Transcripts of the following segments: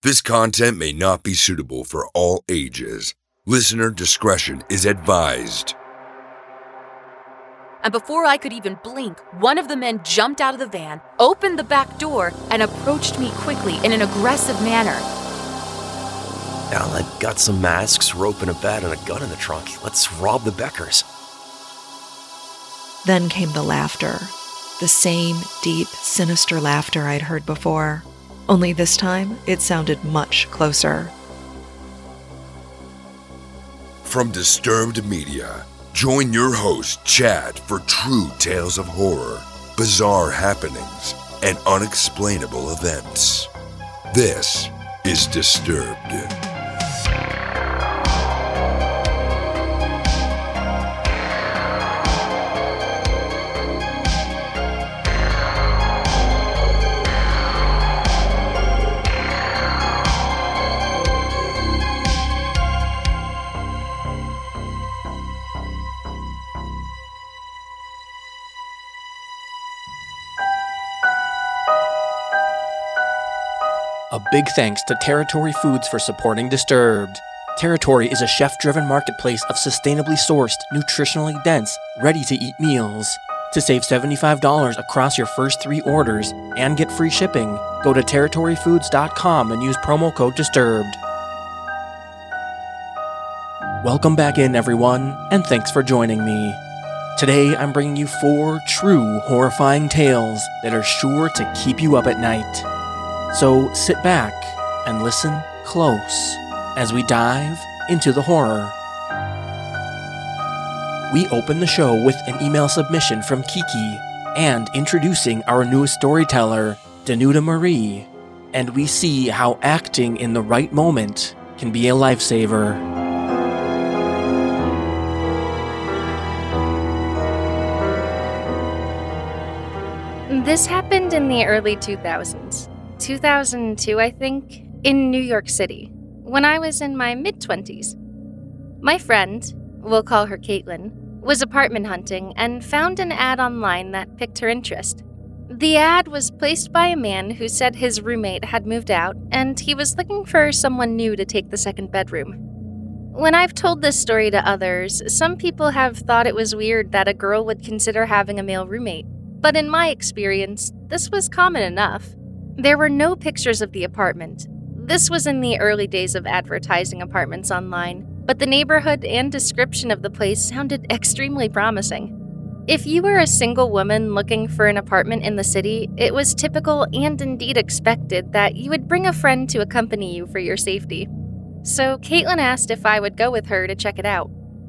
This content may not be suitable for all ages. Listener discretion is advised. And before I could even blink, one of the men jumped out of the van, opened the back door, and approached me quickly in an aggressive manner. Al, I've got some masks, rope, and a bat, and a gun in the trunk. Let's rob the Beckers. Then came the laughter. The same deep, sinister laughter I'd heard before. Only this time, it sounded much closer. From Disturbed Media, join your host, Chad, for true tales of horror, bizarre happenings, and unexplainable events. This is Disturbed. A big thanks to Territory Foods for supporting Disturbed. Territory is a chef-driven marketplace of sustainably sourced, nutritionally dense, ready-to-eat meals. To save $75 across your first 3 orders and get free shipping, go to territoryfoods.com and use promo code DISTURBED. Welcome back in, everyone, and thanks for joining me. Today, I'm bringing you 4 true horrifying tales that are sure to keep you up at night. So sit back and listen close as we dive into the horror. We open the show with an email submission from Kiki and introducing our newest storyteller, Danuta Marie, and we see how acting in the right moment can be a lifesaver. This happened in the early 2000s. 2002, I think, in New York City, when I was in my mid-20s. My friend, we'll call her Caitlin, was apartment hunting and found an ad online that piqued her interest. The ad was placed by a man who said his roommate had moved out and he was looking for someone new to take the second bedroom. When I've told this story to others, some people have thought it was weird that a girl would consider having a male roommate, but in my experience, this was common enough. There were no pictures of the apartment. This was in the early days of advertising apartments online, but the neighborhood and description of the place sounded extremely promising. If you were a single woman looking for an apartment in the city, it was typical and indeed expected that you would bring a friend to accompany you for your safety. So Caitlin asked if I would go with her to check it out.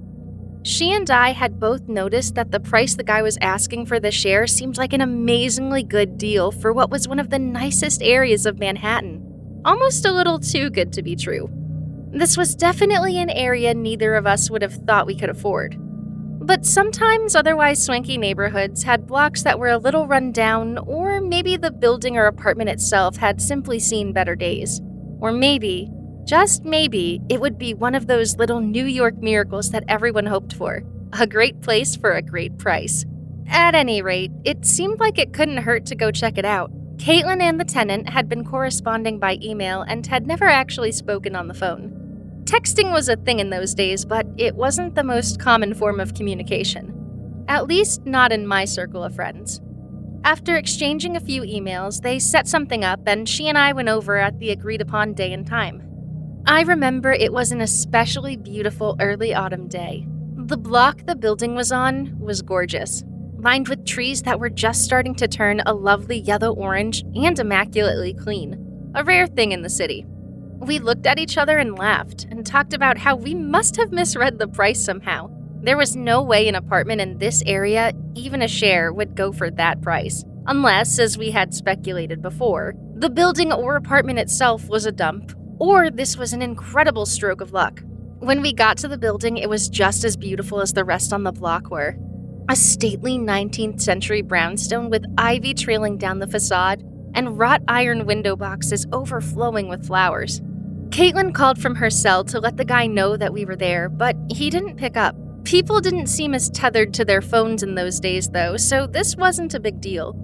She and I had both noticed that the price the guy was asking for the share seemed like an amazingly good deal for what was one of the nicest areas of Manhattan. Almost a little too good to be true. This was definitely an area neither of us would have thought we could afford. But sometimes otherwise swanky neighborhoods had blocks that were a little run down, or maybe the building or apartment itself had simply seen better days. Or maybe, just maybe, it would be one of those little New York miracles that everyone hoped for. A great place for a great price. At any rate, it seemed like it couldn't hurt to go check it out. Caitlin and the tenant had been corresponding by email and had never actually spoken on the phone. Texting was a thing in those days, but it wasn't the most common form of communication. At least not in my circle of friends. After exchanging a few emails, they set something up and she and I went over at the agreed-upon day and time. I remember it was an especially beautiful early autumn day. The block the building was on was gorgeous, lined with trees that were just starting to turn a lovely yellow-orange and immaculately clean, a rare thing in the city. We looked at each other and laughed and talked about how we must have misread the price somehow. There was no way an apartment in this area, even a share, would go for that price, unless, as we had speculated before, the building or apartment itself was a dump, or this was an incredible stroke of luck. When we got to the building, it was just as beautiful as the rest on the block were. A stately 19th century brownstone with ivy trailing down the facade and wrought iron window boxes overflowing with flowers. Caitlin called from her cell to let the guy know that we were there, but he didn't pick up. People didn't seem as tethered to their phones in those days, though, so this wasn't a big deal.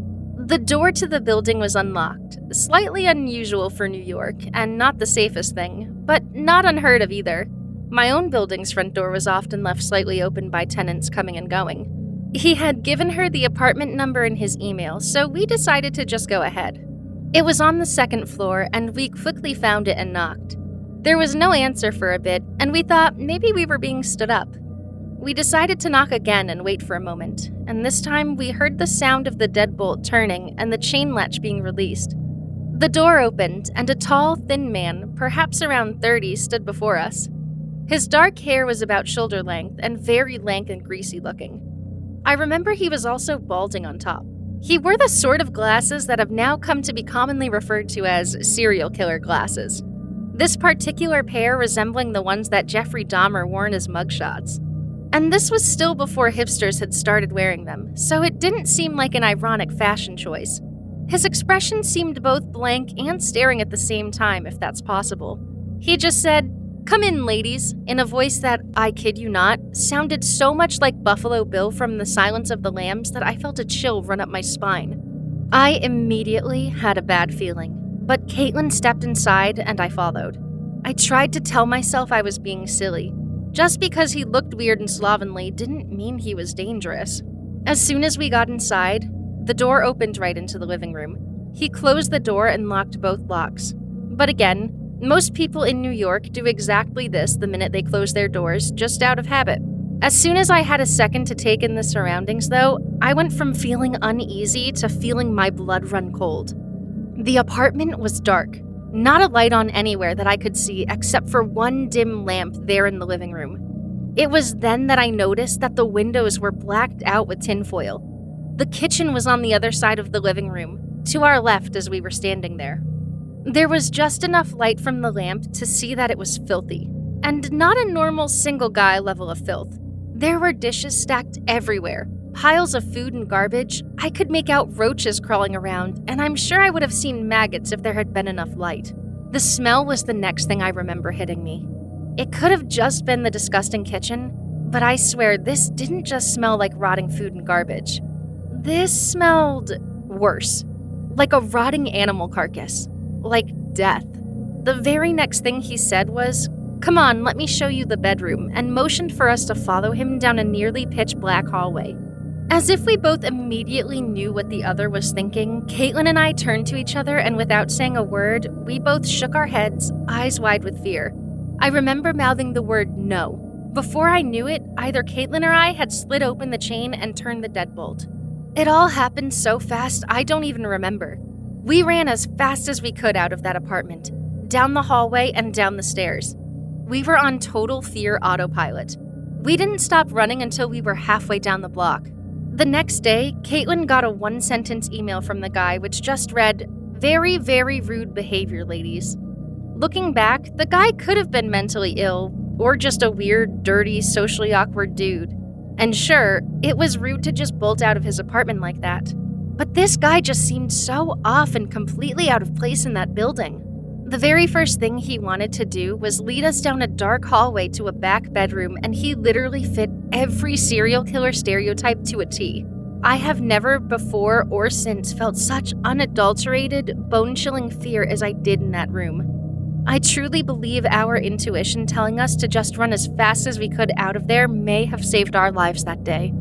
The door to the building was unlocked, slightly unusual for New York, and not the safest thing, but not unheard of either. My own building's front door was often left slightly open by tenants coming and going. He had given her the apartment number in his email, so we decided to just go ahead. It was on the second floor, and we quickly found it and knocked. There was no answer for a bit, and we thought maybe we were being stood up. We decided to knock again and wait for a moment, and this time we heard the sound of the deadbolt turning and the chain latch being released. The door opened, and a tall, thin man, perhaps around 30, stood before us. His dark hair was about shoulder length and very lank and greasy looking. I remember he was also balding on top. He wore the sort of glasses that have now come to be commonly referred to as serial killer glasses. This particular pair resembling the ones that Jeffrey Dahmer wore in his mugshots. And this was still before hipsters had started wearing them, so it didn't seem like an ironic fashion choice. His expression seemed both blank and staring at the same time, if that's possible. He just said, "Come in, ladies," in a voice that, I kid you not, sounded so much like Buffalo Bill from The Silence of the Lambs that I felt a chill run up my spine. I immediately had a bad feeling, but Caitlin stepped inside and I followed. I tried to tell myself I was being silly. Just because he looked weird and slovenly didn't mean he was dangerous. As soon as we got inside, the door opened right into the living room. He closed the door and locked both locks. But again, most people in New York do exactly this the minute they close their doors, just out of habit. As soon as I had a second to take in the surroundings, though, I went from feeling uneasy to feeling my blood run cold. The apartment was dark. Not a light on anywhere that I could see except for one dim lamp there in the living room. It was then that I noticed that the windows were blacked out with tinfoil. The kitchen was on the other side of the living room, to our left as we were standing there. There was just enough light from the lamp to see that it was filthy, and not a normal single guy level of filth. There were dishes stacked everywhere, piles of food and garbage. I could make out roaches crawling around, and I'm sure I would have seen maggots if there had been enough light. The smell was the next thing I remember hitting me. It could have just been the disgusting kitchen, but I swear this didn't just smell like rotting food and garbage. This smelled worse, like a rotting animal carcass, like death. The very next thing he said was, "Come on, let me show you the bedroom," and motioned for us to follow him down a nearly pitch black hallway. As if we both immediately knew what the other was thinking, Caitlin and I turned to each other, and without saying a word, we both shook our heads, eyes wide with fear. I remember mouthing the word no. Before I knew it, either Caitlin or I had slid open the chain and turned the deadbolt. It all happened so fast, I don't even remember. We ran as fast as we could out of that apartment, down the hallway and down the stairs. We were on total fear autopilot. We didn't stop running until we were halfway down the block. The next day, Caitlin got a one-sentence email from the guy which just read, "Very, very rude behavior, ladies." Looking back, the guy could have been mentally ill, or just a weird, dirty, socially awkward dude. And sure, it was rude to just bolt out of his apartment like that. But this guy just seemed so off and completely out of place in that building. The very first thing he wanted to do was lead us down a dark hallway to a back bedroom, and he literally fit every serial killer stereotype to a T. I have never before or since felt such unadulterated, bone-chilling fear as I did in that room. I truly believe our intuition telling us to just run as fast as we could out of there may have saved our lives that day.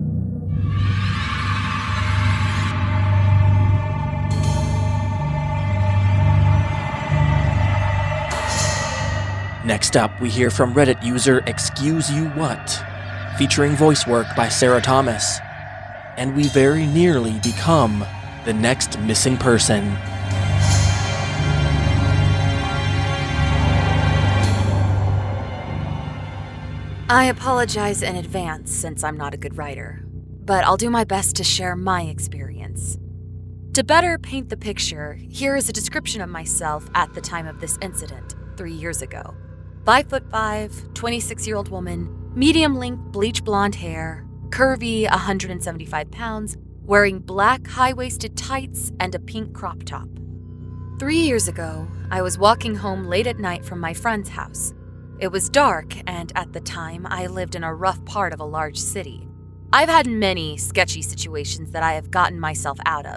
Next up, we hear from Reddit user Excuse You What, featuring voice work by Sarah Thomas. And we very nearly become the next missing person. I apologize in advance since I'm not a good writer, but I'll do my best to share my experience. To better paint the picture, here is a description of myself at the time of this incident, 3 years ago. 5'5", 26-year-old woman, medium-length bleach blonde hair, curvy 175 pounds, wearing black high-waisted tights and a pink crop top. 3 years ago, I was walking home late at night from my friend's house. It was dark, and at the time, I lived in a rough part of a large city. I've had many sketchy situations that I have gotten myself out of,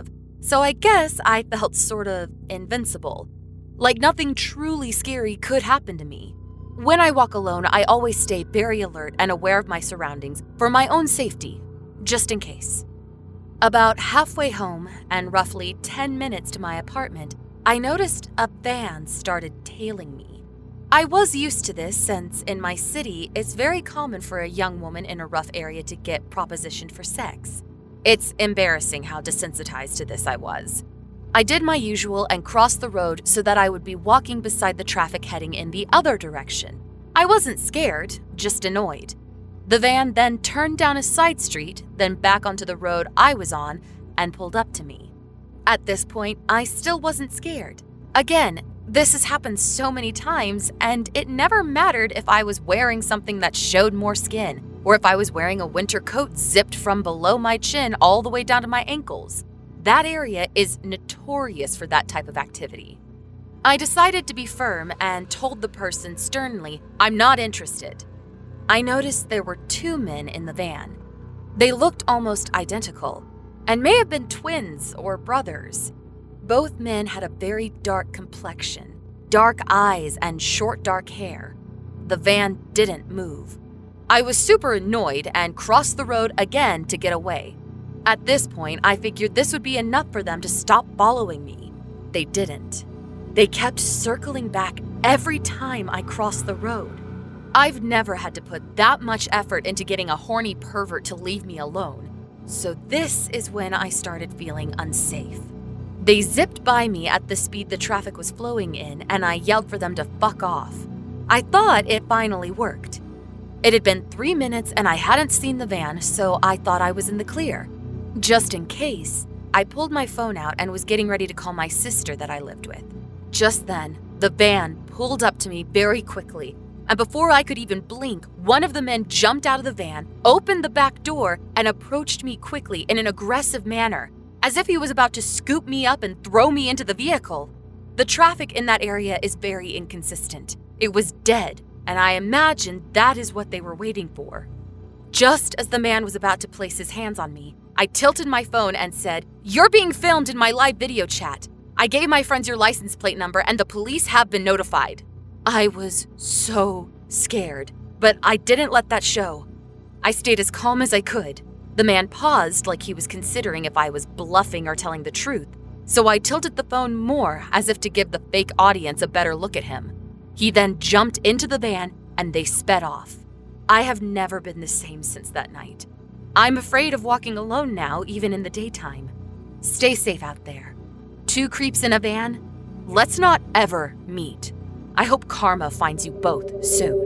So I guess I felt sort of invincible. Like nothing truly scary could happen to me. When I walk alone, I always stay very alert and aware of my surroundings for my own safety, just in case. About halfway home and roughly 10 minutes to my apartment, I noticed a van started tailing me. I was used to this since in my city, it's very common for a young woman in a rough area to get propositioned for sex. It's embarrassing how desensitized to this I was. I did my usual and crossed the road so that I would be walking beside the traffic heading in the other direction. I wasn't scared, just annoyed. The van then turned down a side street, then back onto the road I was on, and pulled up to me. At this point, I still wasn't scared. Again, this has happened so many times, and it never mattered if I was wearing something that showed more skin, or if I was wearing a winter coat zipped from below my chin all the way down to my ankles. That area is notorious for that type of activity. I decided to be firm and told the person sternly, I'm not interested. I noticed there were 2 men in the van. They looked almost identical, and may have been twins or brothers. Both men had a very dark complexion, dark eyes, and short dark hair. The van didn't move. I was super annoyed and crossed the road again to get away. At this point, I figured this would be enough for them to stop following me. They didn't. They kept circling back every time I crossed the road. I've never had to put that much effort into getting a horny pervert to leave me alone. So this is when I started feeling unsafe. They zipped by me at the speed the traffic was flowing in, and I yelled for them to fuck off. I thought it finally worked. It had been 3 minutes and I hadn't seen the van, so I thought I was in the clear. Just in case, I pulled my phone out and was getting ready to call my sister that I lived with. Just then, the van pulled up to me very quickly, and before I could even blink, one of the men jumped out of the van, opened the back door, and approached me quickly in an aggressive manner, as if he was about to scoop me up and throw me into the vehicle. The traffic in that area is very inconsistent. It was dead, and I imagined that is what they were waiting for. Just as the man was about to place his hands on me, I tilted my phone and said, "You're being filmed in my live video chat. I gave my friends your license plate number and the police have been notified." I was so scared, but I didn't let that show. I stayed as calm as I could. The man paused like he was considering if I was bluffing or telling the truth, so I tilted the phone more as if to give the fake audience a better look at him. He then jumped into the van and they sped off. I have never been the same since that night. I'm afraid of walking alone now, even in the daytime. Stay safe out there. 2 creeps in a van? Let's not ever meet. I hope karma finds you both soon.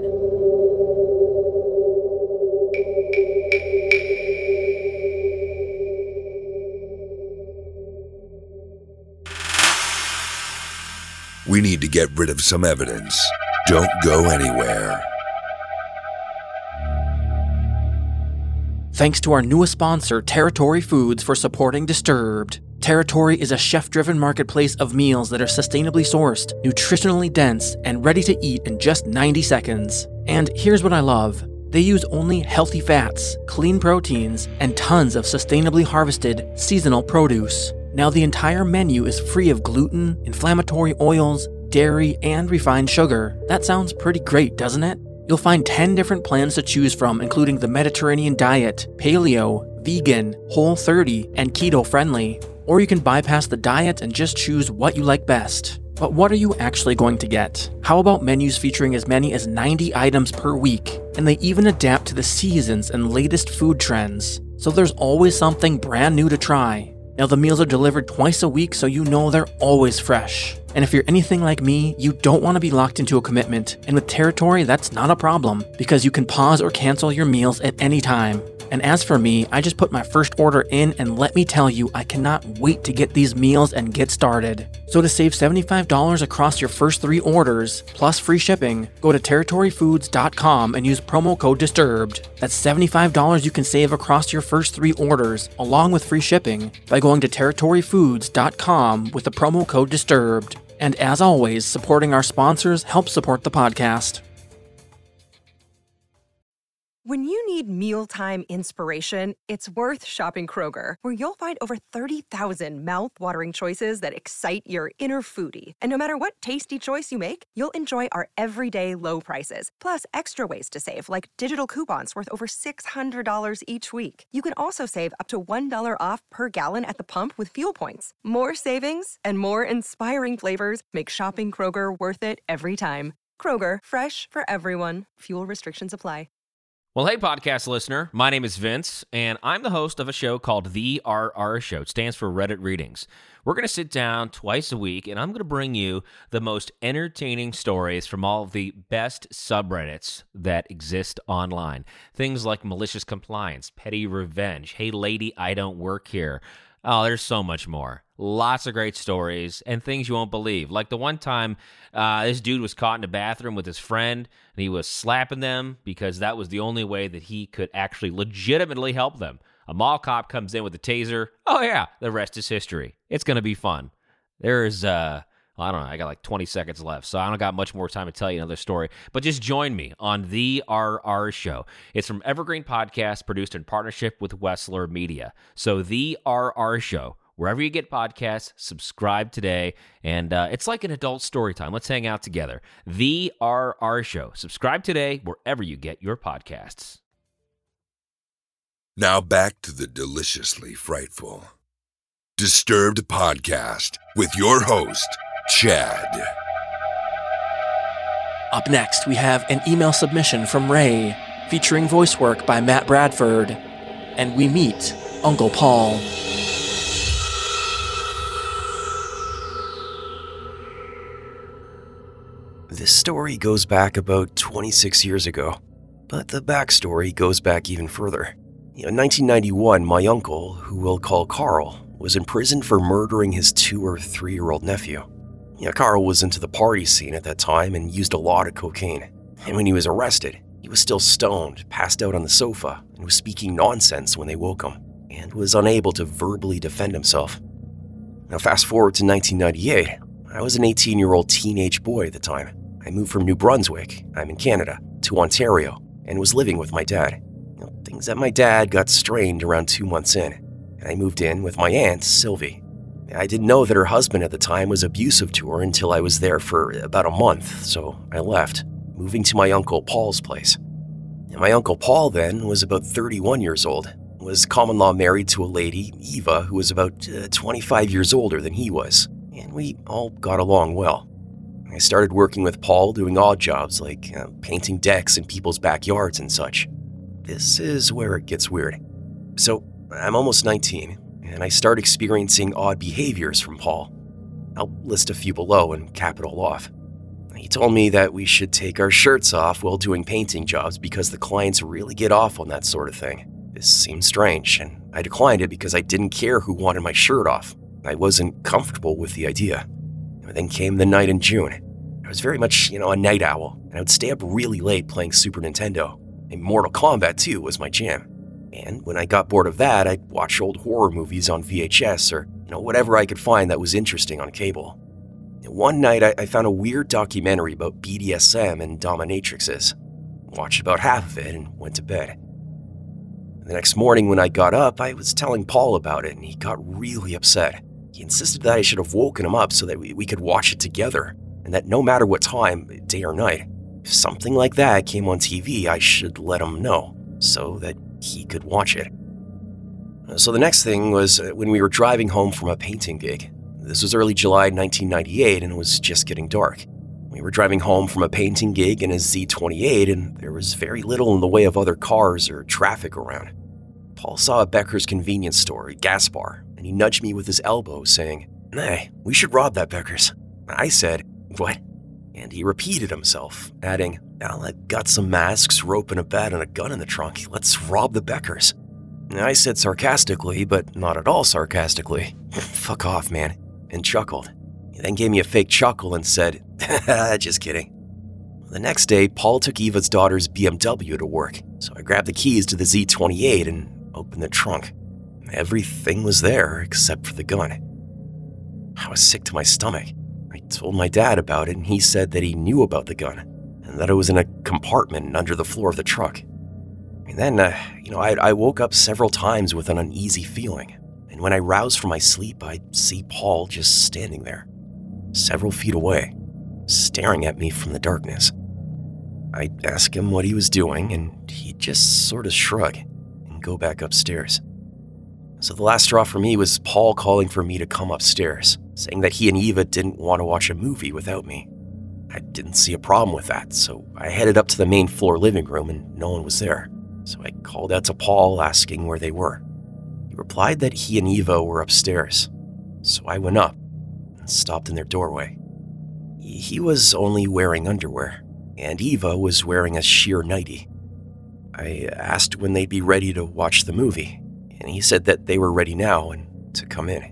We need to get rid of some evidence. Don't go anywhere. Thanks to our newest sponsor, Territory Foods, for supporting Disturbed. Territory is a chef-driven marketplace of meals that are sustainably sourced, nutritionally dense, and ready to eat in just 90 seconds. And here's what I love. They use only healthy fats, clean proteins, and tons of sustainably harvested, seasonal produce. Now the entire menu is free of gluten, inflammatory oils, dairy, and refined sugar. That sounds pretty great, doesn't it? You'll find 10 different plans to choose from, including the Mediterranean diet, paleo, vegan, Whole30, and keto-friendly. Or you can bypass the diet and just choose what you like best. But what are you actually going to get? How about menus featuring as many as 90 items per week? And they even adapt to the seasons and latest food trends. So there's always something brand new to try. Now the meals are delivered twice a week, so you know they're always fresh. And if you're anything like me, you don't want to be locked into a commitment. And with Territory, that's not a problem, because you can pause or cancel your meals at any time. And as for me, I just put my first order in, and let me tell you, I cannot wait to get these meals and get started. So to save $75 across your first 3 orders, plus free shipping, go to territoryfoods.com and use promo code DISTURBED. That's $75 you can save across your first 3 orders, along with free shipping, by going to territoryfoods.com with the promo code DISTURBED. And as always, supporting our sponsors helps support the podcast. When you need mealtime inspiration, it's worth shopping Kroger, where you'll find over 30,000 mouth-watering choices that excite your inner foodie. And no matter what tasty choice you make, you'll enjoy our everyday low prices, plus extra ways to save, like digital coupons worth over $600 each week. You can also save up to $1 off per gallon at the pump with fuel points. More savings and more inspiring flavors make shopping Kroger worth it every time. Kroger, fresh for everyone. Fuel restrictions apply. Well, hey, podcast listener. My name is Vince, and I'm the host of a show called The RR Show. It stands for Reddit Readings. We're going to sit down twice a week, and I'm going to bring you the most entertaining stories from all of the best subreddits that exist online. Things like malicious compliance, petty revenge, hey, lady, I don't work here. Oh, there's so much more. Lots of great stories and things you won't believe. Like the one time this dude was caught in a bathroom with his friend and he was slapping them because that was the only way that he could actually legitimately help them. A mall cop comes in with a taser. Oh, yeah, the rest is history. It's going to be fun. There's, I don't know, I got like 20 seconds left, so I don't got much more time to tell you another story. But just join me on The RR Show. It's from Evergreen Podcast, produced in partnership with Wessler Media. So The RR Show. Wherever you get podcasts, subscribe today. And it's like an adult story time. Let's hang out together. The RR Show. Subscribe today wherever you get your podcasts. Now back to the deliciously frightful Disturbed Podcast with your host, Chad. Up next, we have an email submission from Ray, featuring voice work by Matt Bradford. And we meet Uncle Paul. This story goes back about 26 years ago, but the backstory goes back even further. In 1991, my uncle, who we'll call Carl, was in prison for murdering his 2 or 3-year-old nephew. Carl was into the party scene at that time and used a lot of cocaine. And when he was arrested, he was still stoned, passed out on the sofa, and was speaking nonsense when they woke him, and was unable to verbally defend himself. Now fast forward to 1998. I was an 18-year-old teenage boy at the time. I moved from New Brunswick, I'm in Canada, to Ontario, and was living with my dad. Things at my dad got strained around 2 months in, and I moved in with my aunt, Sylvie. I didn't know that her husband at the time was abusive to her until I was there for about a month, so I left, moving to my Uncle Paul's place. And my Uncle Paul then was about 31 years old, was common law married to a lady, Eva, who was about 25 years older than he was, and we all got along well. I started working with Paul doing odd jobs like painting decks in people's backyards and such. This is where it gets weird. So, I'm almost 19, and I start experiencing odd behaviors from Paul. I'll list a few below and cap it all off. He told me that we should take our shirts off while doing painting jobs because the clients really get off on that sort of thing. This seemed strange, and I declined it because I didn't care who wanted my shirt off. I wasn't comfortable with the idea. Then came the night in June. I was very much, a night owl, and I would stay up really late playing Super Nintendo. And Mortal Kombat 2 was my jam. And when I got bored of that, I'd watch old horror movies on VHS or, whatever I could find that was interesting on cable. And one night, I found a weird documentary about BDSM and dominatrixes. Watched about half of it and went to bed. The next morning when I got up, I was telling Paul about it, and he got really upset. He insisted that I should have woken him up so that we could watch it together, and that no matter what time, day or night, if something like that came on TV, I should let him know so that he could watch it. So the next thing was when we were driving home from a painting gig. This was early July 1998, and it was just getting dark. We were driving home from a painting gig in a Z28, and there was very little in the way of other cars or traffic around. Paul saw a Becker's convenience store, a gas bar, and he nudged me with his elbow, saying, "Hey, we should rob that Becker's." I said, "What?" And he repeated himself, adding, "Well, I've got some masks, rope, and a bat, and a gun in the trunk. Let's rob the Becker's." I said sarcastically, but not at all sarcastically, "Fuck off, man," and chuckled. He then gave me a fake chuckle and said, "Just kidding." The next day, Paul took Eva's daughter's BMW to work, so I grabbed the keys to the Z28 and opened the trunk. Everything was there except for the gun. I was sick to my stomach. I told my dad about it, and he said that he knew about the gun and that it was in a compartment under the floor of the truck. And then, I woke up several times with an uneasy feeling. And when I roused from my sleep, I'd see Paul just standing there, several feet away, staring at me from the darkness. I'd ask him what he was doing, and he'd just sort of shrug and go back upstairs. So the last straw for me was Paul calling for me to come upstairs, saying that he and Eva didn't want to watch a movie without me. I didn't see a problem with that, so I headed up to the main floor living room and no one was there. So I called out to Paul asking where they were. He replied that he and Eva were upstairs. So I went up and stopped in their doorway. He was only wearing underwear, and Eva was wearing a sheer nightie. I asked when they'd be ready to watch the movie, and he said that they were ready now and to come in.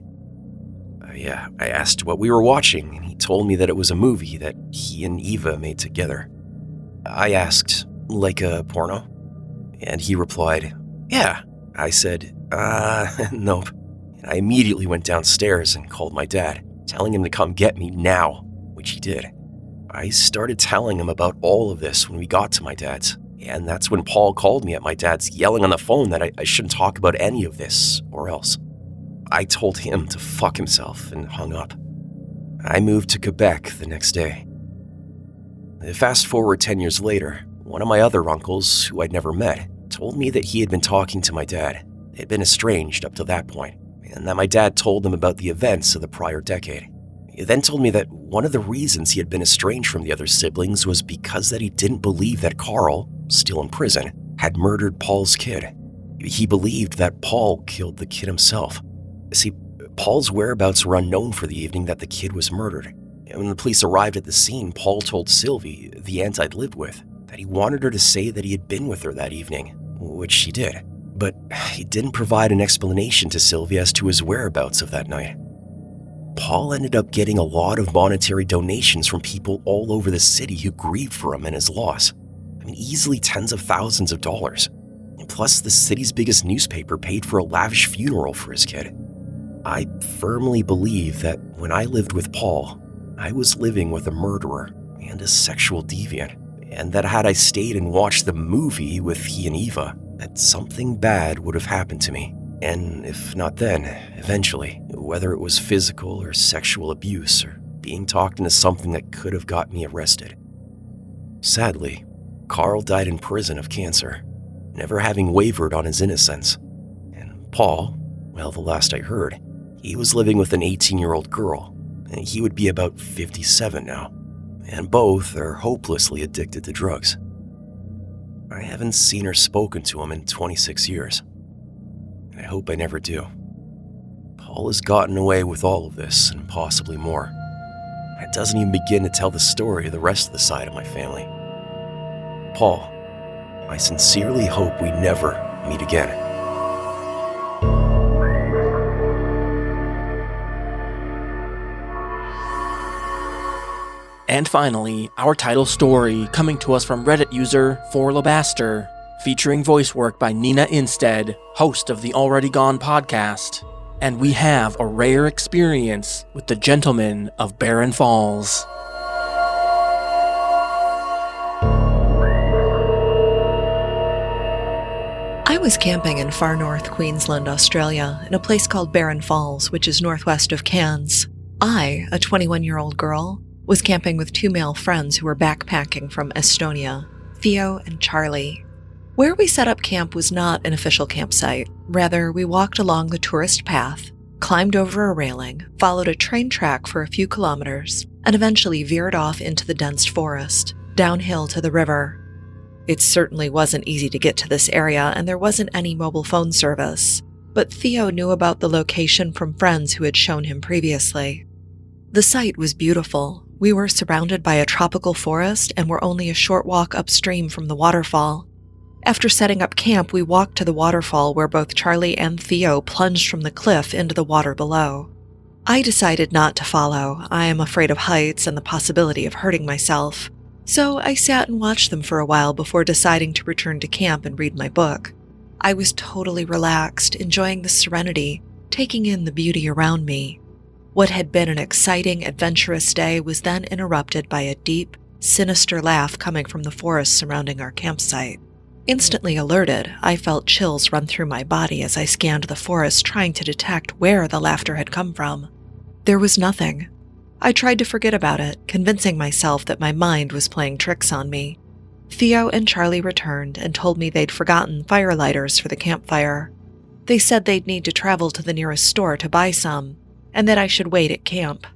I asked what we were watching, and he told me that it was a movie that he and Eva made together. I asked, like a porno? And he replied, yeah. I said, nope. And I immediately went downstairs and called my dad, telling him to come get me now, which he did. I started telling him about all of this when we got to my dad's, and that's when Paul called me at my dad's, yelling on the phone that I shouldn't talk about any of this, or else. I told him to fuck himself and hung up. I moved to Quebec the next day. Fast forward 10 years later, one of my other uncles, who I'd never met, told me that he had been talking to my dad. They had been estranged up to that point, and that my dad told them about the events of the prior decade. He then told me that one of the reasons he had been estranged from the other siblings was because that he didn't believe that Carl, still in prison, had murdered Paul's kid. He believed that Paul killed the kid himself. See, Paul's whereabouts were unknown for the evening that the kid was murdered. And when the police arrived at the scene, Paul told Sylvie, the aunt I'd lived with, that he wanted her to say that he had been with her that evening, which she did. But he didn't provide an explanation to Sylvie as to his whereabouts of that night. Paul ended up getting a lot of monetary donations from people all over the city who grieved for him and his loss. Easily tens of thousands of dollars. And plus, the city's biggest newspaper paid for a lavish funeral for his kid. I firmly believe that when I lived with Paul, I was living with a murderer and a sexual deviant, and that had I stayed and watched the movie with he and Eva, that something bad would have happened to me. And if not then, eventually, whether it was physical or sexual abuse or being talked into something that could have got me arrested. Sadly, Carl died in prison of cancer, never having wavered on his innocence. And Paul, well, the last I heard, he was living with an 18-year-old girl, and he would be about 57 now, and both are hopelessly addicted to drugs. I haven't seen or spoken to him in 26 years, and I hope I never do. Paul has gotten away with all of this and possibly more. It doesn't even begin to tell the story of the rest of the side of my family. Paul, I sincerely hope we never meet again. And finally, our title story, coming to us from Reddit user ForLabaster, featuring voice work by Nina Instead, host of the Already Gone podcast. And we have a rare experience with the Gentlemen of Barren Falls. I was camping in far north Queensland, Australia, in a place called Barren Falls, which is northwest of Cairns. I, a 21-year-old girl, was camping with two male friends who were backpacking from Estonia, Theo and Charlie. Where we set up camp was not an official campsite. Rather, we walked along the tourist path, climbed over a railing, followed a train track for a few kilometers, and eventually veered off into the dense forest, downhill to the river. It certainly wasn't easy to get to this area, and there wasn't any mobile phone service, but Theo knew about the location from friends who had shown him previously. The site was beautiful. We were surrounded by a tropical forest and were only a short walk upstream from the waterfall. After setting up camp, we walked to the waterfall where both Charlie and Theo plunged from the cliff into the water below. I decided not to follow. I am afraid of heights and the possibility of hurting myself. So I sat and watched them for a while before deciding to return to camp and read my book. I was totally relaxed, enjoying the serenity, taking in the beauty around me. What had been an exciting, adventurous day was then interrupted by a deep, sinister laugh coming from the forest surrounding our campsite. Instantly alerted, I felt chills run through my body as I scanned the forest trying to detect where the laughter had come from. There was nothing. I tried to forget about it, convincing myself that my mind was playing tricks on me. Theo and Charlie returned and told me they'd forgotten fire lighters for the campfire. They said they'd need to travel to the nearest store to buy some, and that I should wait at camp.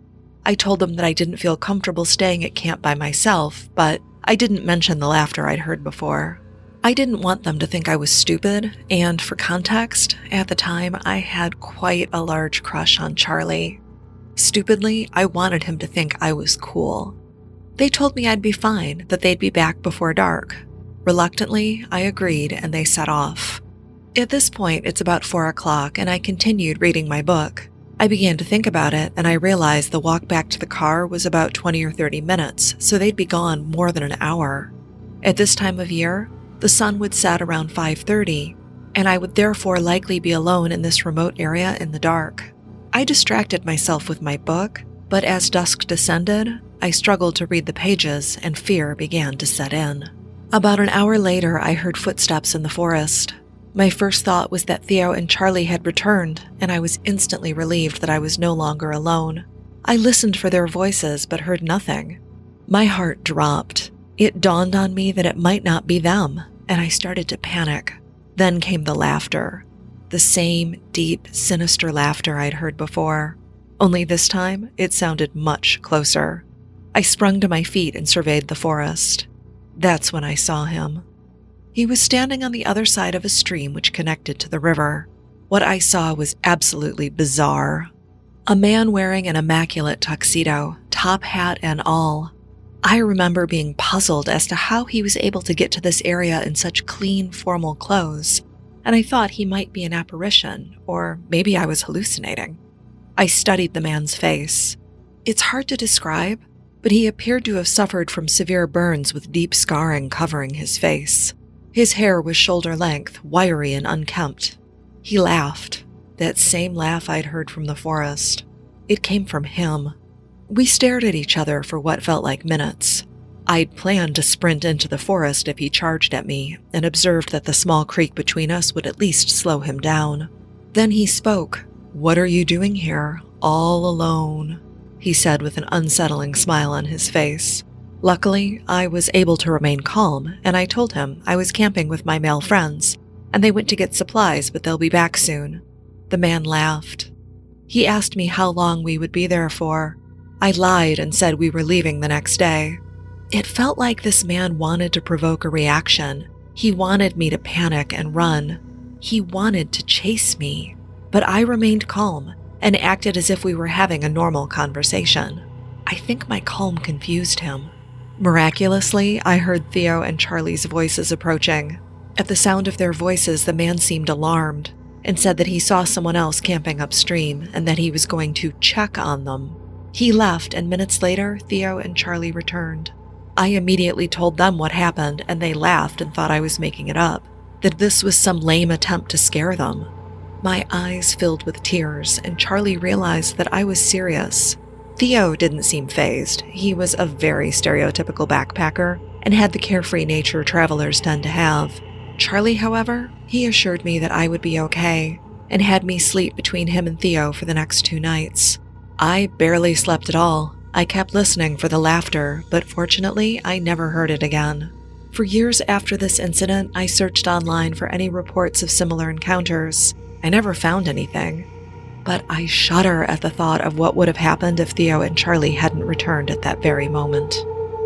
I told them that I didn't feel comfortable staying at camp by myself, but I didn't mention the laughter I'd heard before. I didn't want them to think I was stupid, and for context, at the time I had quite a large crush on Charlie. Stupidly, I wanted him to think I was cool. They told me I'd be fine, that they'd be back before dark. Reluctantly, I agreed, and they set off. At this point, it's about 4 o'clock, and I continued reading my book. I began to think about it, and I realized the walk back to the car was about 20 or 30 minutes, so they'd be gone more than an hour. At this time of year, the sun would set around 5:30, and I would therefore likely be alone in this remote area in the dark. I distracted myself with my book, but as dusk descended, I struggled to read the pages and fear began to set in. About an hour later, I heard footsteps in the forest. My first thought was that Theo and Charlie had returned, and I was instantly relieved that I was no longer alone. I listened for their voices, but heard nothing. My heart dropped. It dawned on me that it might not be them, and I started to panic. Then came the laughter. The same deep, sinister laughter I'd heard before. Only this time, it sounded much closer. I sprung to my feet and surveyed the forest. That's when I saw him. He was standing on the other side of a stream which connected to the river. What I saw was absolutely bizarre. A man wearing an immaculate tuxedo, top hat and all. I remember being puzzled as to how he was able to get to this area in such clean, formal clothes, and I thought he might be an apparition, or maybe I was hallucinating. I studied the man's face. It's hard to describe, but he appeared to have suffered from severe burns with deep scarring covering his face. His hair was shoulder length, wiry and unkempt. He laughed, that same laugh I'd heard from the forest. It came from him. We stared at each other for what felt like minutes. I'd planned to sprint into the forest if he charged at me, and observed that the small creek between us would at least slow him down. Then he spoke. "What are you doing here, all alone?" he said with an unsettling smile on his face. Luckily, I was able to remain calm, and I told him I was camping with my male friends, and they went to get supplies, but they'll be back soon. The man laughed. He asked me how long we would be there for. I lied and said we were leaving the next day. It felt like this man wanted to provoke a reaction. He wanted me to panic and run. He wanted to chase me. But I remained calm and acted as if we were having a normal conversation. I think my calm confused him. Miraculously, I heard Theo and Charlie's voices approaching. At the sound of their voices, the man seemed alarmed and said that he saw someone else camping upstream and that he was going to check on them. He left, and minutes later, Theo and Charlie returned. I immediately told them what happened, and they laughed and thought I was making it up, that this was some lame attempt to scare them. My eyes filled with tears, and Charlie realized that I was serious. Theo didn't seem fazed. He was a very stereotypical backpacker and had the carefree nature travelers tend to have. Charlie, however, he assured me that I would be okay and had me sleep between him and Theo for the next 2 nights. I barely slept at all. I kept listening for the laughter, but fortunately, I never heard it again. For years after this incident, I searched online for any reports of similar encounters. I never found anything. But I shudder at the thought of what would have happened if Theo and Charlie hadn't returned at that very moment.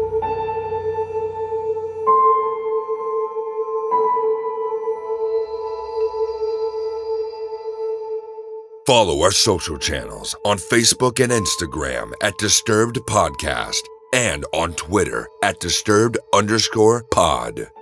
Follow our social channels on Facebook and Instagram at Disturbed Podcast and on Twitter at Disturbed_pod.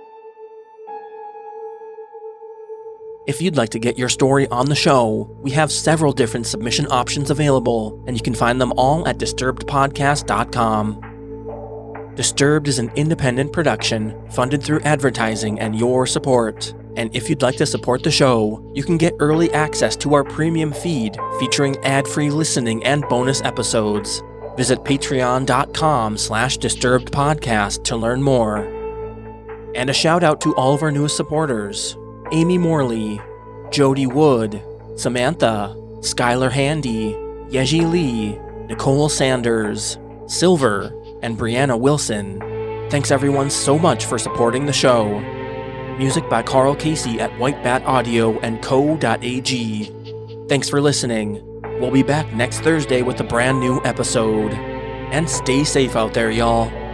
If you'd like to get your story on the show, we have several different submission options available, and you can find them all at DisturbedPodcast.com. Disturbed is an independent production funded through advertising and your support. And if you'd like to support the show, you can get early access to our premium feed featuring ad-free listening and bonus episodes. Visit patreon.com/disturbedpodcast to learn more. And a shout out to all of our newest supporters: Amy Morley, Jody Wood, Samantha, Skylar Handy, Yeji Lee, Nicole Sanders, Silver, and Brianna Wilson. Thanks everyone so much for supporting the show. Music by Carl Casey at White Bat Audio and co.ag. Thanks for listening. We'll be back next Thursday with a brand new episode. And stay safe out there, y'all.